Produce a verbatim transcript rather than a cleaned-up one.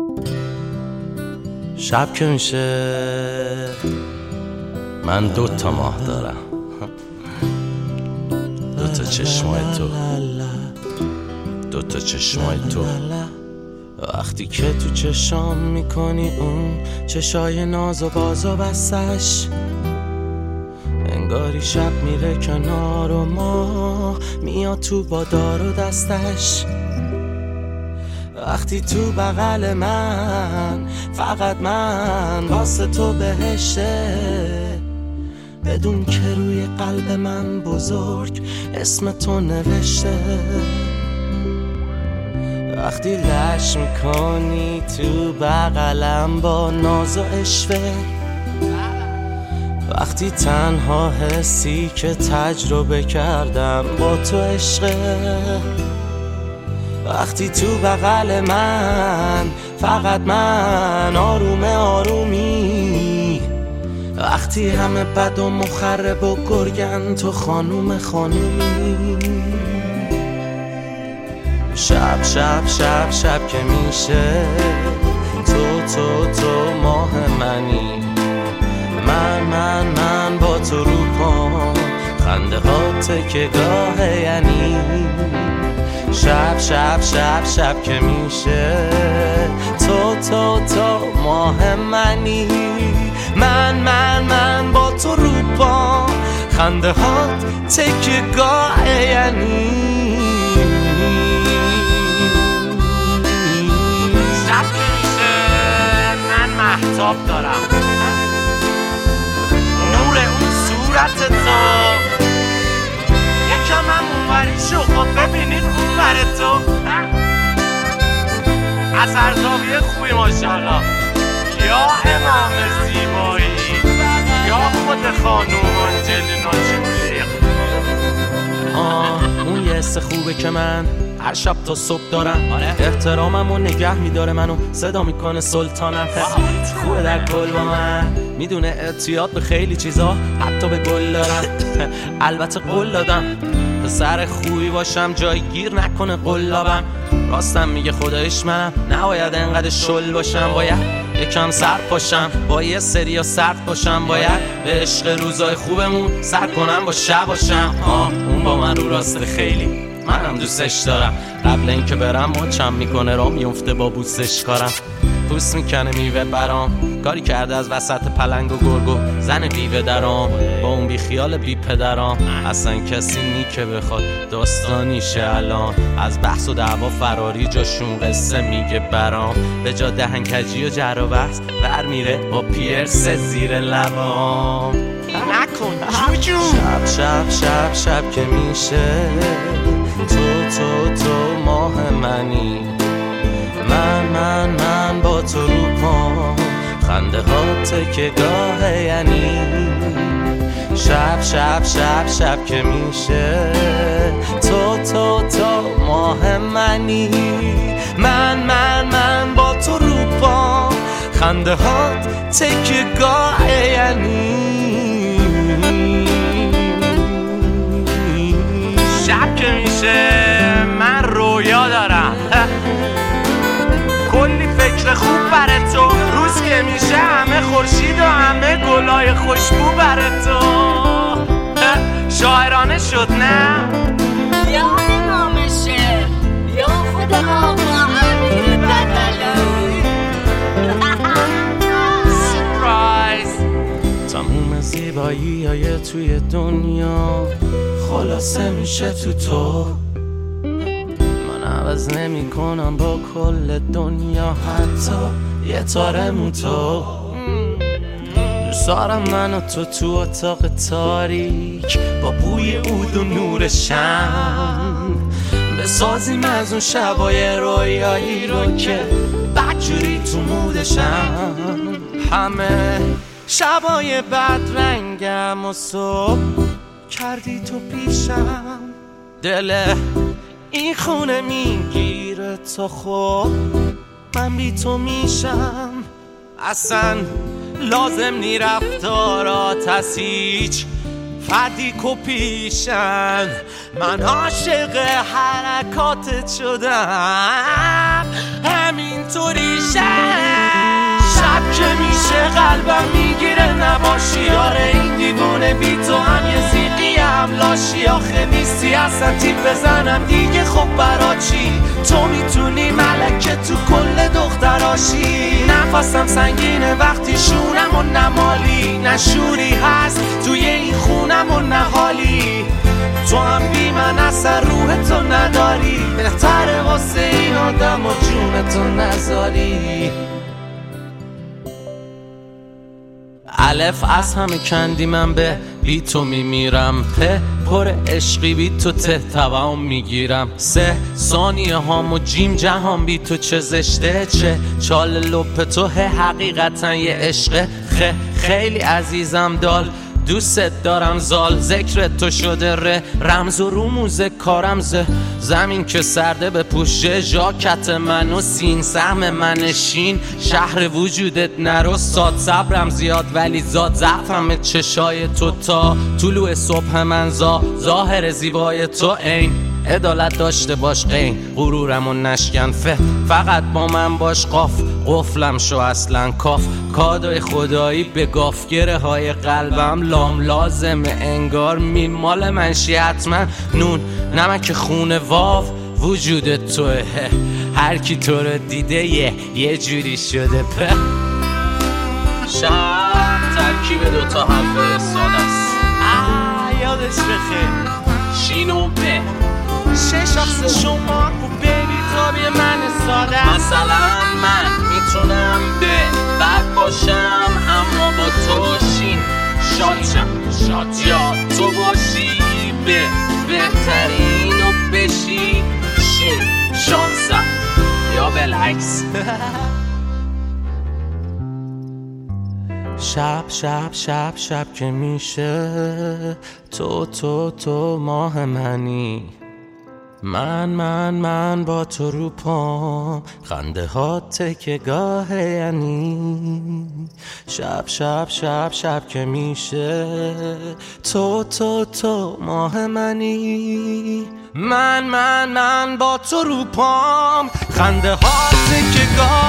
شب که میشه من دو تا ماه دارم، دو تا چشمای تو، دو تا چشمای تو. وقتی که تو چشام میکنی اون چشای ناز و باز و بستش، انگاری شب میره کنار و ما میاد تو با دار و دستش. وقتی تو بغل من فقط من واسه تو بهشته، بدون که روی قلب من بزرگ اسم تو نوشته. وقتی لش میکنی تو بغلم با ناز و اشوه، وقتی تنها حسی که تجربه کردم با تو عشقه، وقتی تو بغل من فقط من آروم آرومی، وقتی همه بد و مخرب و گرگن تو خانوم خانومی. شب شب شب شب که میشه تو تو تو ماه منی، من من من با تو رو پام خنده ها تکه گاه یعنی. شب شب شب شب که میشه تو تو تو ماه منی، من من من با تو رو پام خنده ها تکه گاه یعنی. شب که میشه من مهتاب دارم، نور اون صورت تو یکم هم اونوری شو، خب ببینین اونور تو از هر زاویه خوبی ماشاءالله، یا امام زیبایی یا خود خانوم آنجلینا جولی. آه اون یه حس خوبه که من هر شب تا صبح دارم، احترامم و نگه میداره منو صدا میکنه سلطانم. خوبه در کل با من میدونه اعتیاد به خیلی چیزا حتی به گل دارم. البته قول دادم پسر خوبی باشم جای گیر نکنه قلابم، راستم میگه خدایش منم نباید انقدر شل باشم، باید یکم سر پاشم با یه سریا سرد باشم، باید به عشق روزای خوبمون سر کنم با شب باشم. آه اون با من رو راسته خیلی منم دوستش دارم، قبل اینکه برم مچم میکنه را میفته با بوسش کارم، پوست میکنه میوه برام، کاری کرده از وسط پلنگ و گرگو زن بیوه درام، با اون بی خیال بی پدرام اصلا کسی نی که بخواد داستانیشه الان، از بحث و دعوا فراری جاشون قصه میگه برام، به جا دهنکجی و جر و بحث بر میره با پیرس زیر لبام. نکن جوجو. شب شب شب شب که میشه تو تو تو ماه منی، من من من با تو رو پام خنده ها تکه گاه یعنی. شب شب شب شب که میشه تو تو تو ماه منی، من من من با تو رو پام خنده ها تکه گاه یعنی. شب که میشه من رویا دارم، کلی فکر خوب برای تو، روز که میشه همه خورشید و همه گلای خوشبو برای تو. شاعرانه شد نه؟ یا امام شعر یا خود آقا امیر بدلایی. سورپرایز. تموم زیبایی های توی دنیا خلاصه میشه تو تو، من عوض نمی کنم با کل دنیا حتی یه تارمون تو. دوست دارم من و تو تو اتاق تاریک با بوی عود و نور شم، بسازیم از اون شبای رویایی رو که بدجوری تو مودشم، همه شبای بد رنگم و صبح کردی تو پیشم، دل این خونه میگیره تو خب من بی تو میشم، اصلا لازم نی رفتارات از هیچ فردی کپیشن، من عاشق حرکاتت شدم همینطوری شد. قلبم میگیره نباشی. آره این دیوونه بی تو هم یه زیقی هم لاشی. آخه نیستی اصلا تیپ بزنم دیگه خب برا چی؟ تو میتونی ملکه تو کل دختراشی. نفسم سنگینه وقتی شونم و نمالی. نشوری هست توی این خونم و نهالی. تو هم بی من اثر روح تو نداری. بهتره واسه این آدم و جون تو نذاری. الف از همه کندی من به بی تو میمیرم. په پر عشقی بی تو ته توام میگیرم. سه ثانیه هام و جیم جهان بی تو چه زشته. چه چال لپ تو حقیقتا یه عشقه. خه خیلی عزیزم دال دوست دارم زال. ذکر تو شده ره رمز و رموز کارم ز زمین که سرده به پوشه. ژاکت من و سین سهم من شین. شهر وجودت نرو ساد صبرم زیاد ولی زاد ضعفم چشای تو. تا طلوع صبح من زا ظاهر زیبای تو عین. عدالت داشته باش قین غرورم و نشکن. فه فقط با من باش قاف قفلم شو اصلا کاف. کادوی خدایی به گافگره های قلبم لام لازمه انگار میمال منشی حتما. نون نمک خونه واو وجودت توه. هر کی تو رو دیده یه یه جوری شده. په شب ترکیب دوتا هم فرستاد است. یادش بخیر شینو به شش شخص شما و بیبی تابی من ساده. مثلا من میتونم به بد باشم اما با تو شین شادشم. شاد یا تو باشی به بهترین و بشی شین شانسم یا بالعکس. شب شب شب شب که میشه تو تو تو ماه منی. من من من با تو رو پام خنده ها تکگاه یعنی. شب شب شب شب که میشه تو تو تو ماه منی. من من من با تو رو پام خنده ها تکگاه